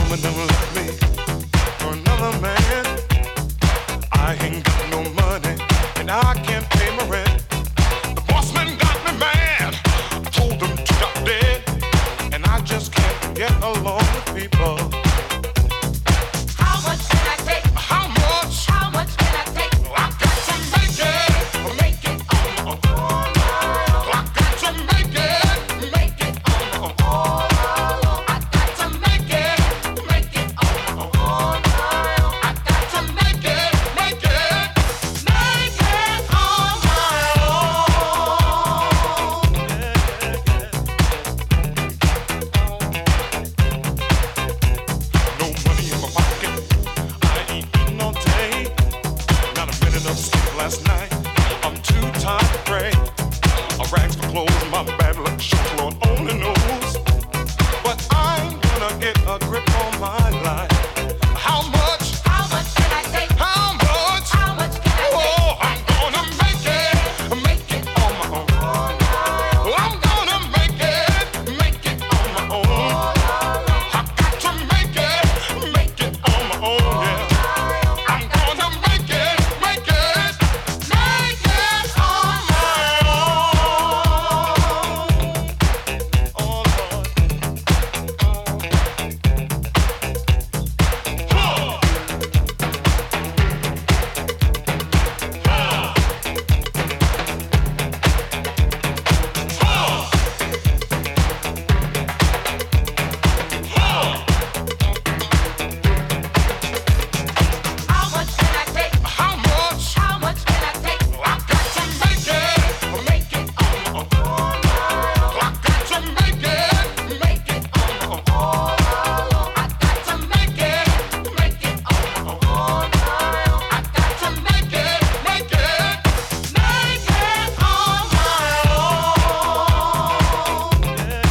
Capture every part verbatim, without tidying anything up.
woman done left me for another man. I ain't got no money and I can't pay my rent. The boss man got me mad. I told him to stop dead, and I just can't get along with people. How much can I take? How much? How much can I take? I got to make it, make it on my own. I got to make it, make it on my own. I got to make it, make it on my own. I got to make it, Make it, make it on my own. no money in my pocket. I ain't eating all day. Not a minute of sleep last night. I'm too tired to pray. A rags for clothes, my bad luck shows, Lord only knows. But I'm gonna get a grip on my life. How much? How much can I take? How much? How much can I take? Oh, I'm gonna make it, make it on my own. I'm gonna make it, make it on my own. I got to make it, make it on my own, yeah. I'm gonna make it, make it, Make it on my own. oh Lord. How much can I take? How much? How much can I take? I got to make it, make it on my own. I got to make it, make it on my own. I got to make it, make it on my own. I got to make it, make it, Make it on my own.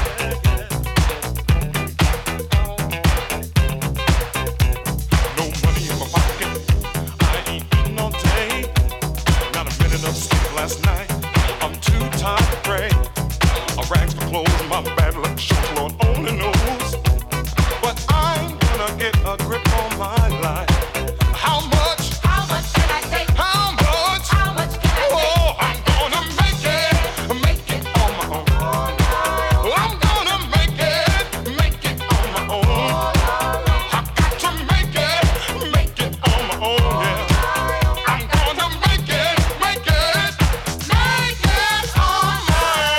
no money in my pocket. I ain't eating all day. Not a minute of sleep last night. I'm too tired to pray. A rags for clothes, my bad luck shows, Lord only knows. But I'm gonna get a grip on my life. How much? How much can I take? How much? How much can I take? Oh, I'm gonna make it, make it on my own. I'm gonna make it, make it on my own. I got to make it, make it on my own, yeah. I'm gonna make it, make it, Make it on my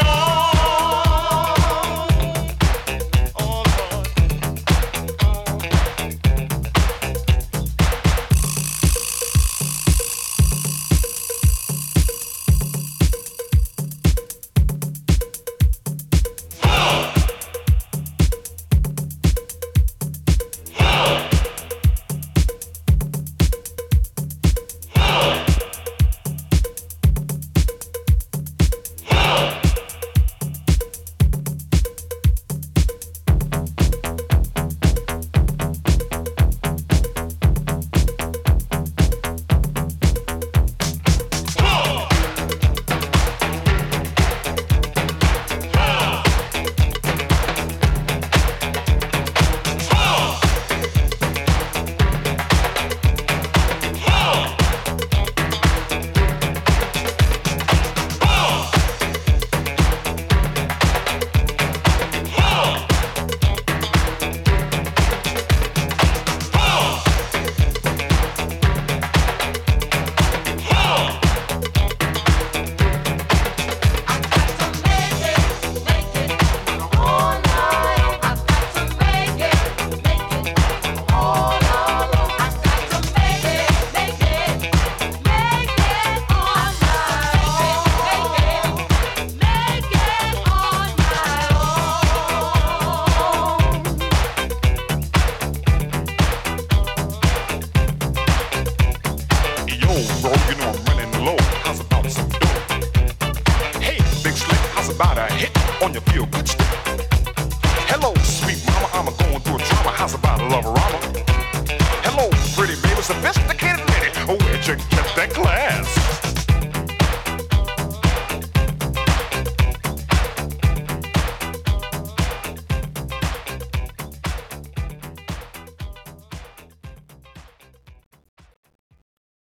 own. oh on your feel good stick. Hello, sweet mama, I'm a going through a trauma. How's about a loverama? Hello, pretty baby, sophisticated lady. Oh, where'd you get that class?